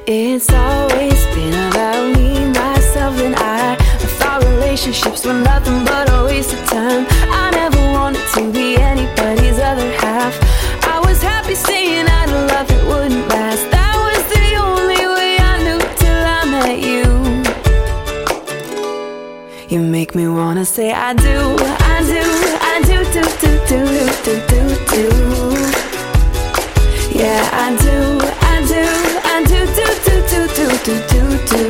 It's always been about me, myself, and I thought relationships were nothing but a waste of time. I never wanted to be anybody's other half. I was happy saying out of love it wouldn't last. That was the only way I knew till I met you. You make me wanna say I do, I do, I do, do, do, do, do, do, do. Yeah, I do, I do, I do, do, do, do, do, do, do, do.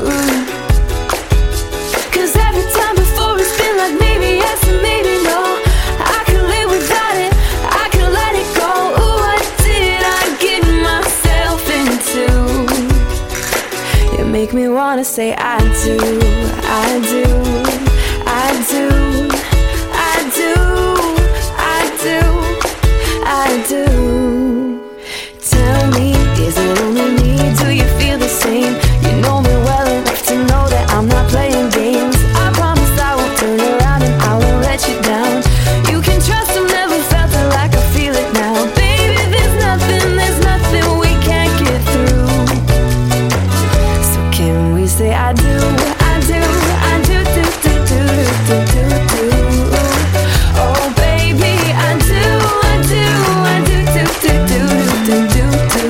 'Cause every time before it's been like maybe yes and maybe no. I could live without it, I could let it go. Ooh, what did I get myself into? You make me wanna say I do, I do, I do, I do, I do, I do. Tell me, is it only me? Do you feel the same? You know me well enough to know that I'm not playing games. I promise I won't turn around and I won't let you down. You can trust I've never felt it like I feel it now. Baby, there's nothing we can't get through. So can we say I do, I do, I do, do, do, do, do, do, do. Oh baby, I do, I do, I do, do, do, do, do, do, do.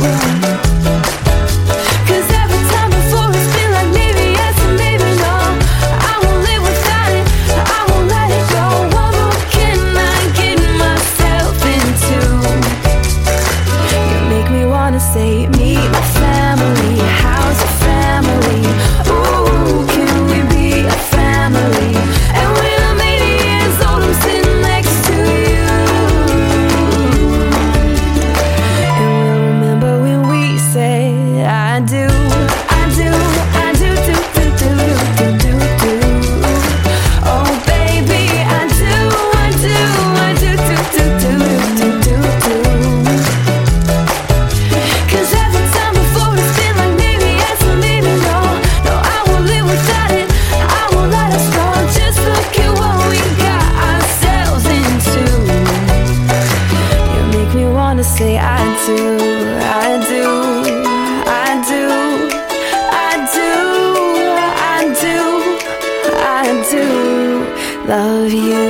'Cause every time before it's been like maybe yes and maybe no. I won't live without it, I won't let it go. What more can I get myself into? You make me wanna say meet my family, how's your family? Ooh, can we be a family? And when I'm 80 years old, I'm sitting next to you. And we'll remember when we said I do, I do, I do, do, do, do, do, do, do. Oh baby, I do, I do, I do, do, do, do, do, do, do. 'Cause every time before it's been like maybe yes or maybe no. No, I won't live without it, I won't let us go. Just look at what we got ourselves into. You make me wanna say I do, I do, I do, I do, I do, I do love you.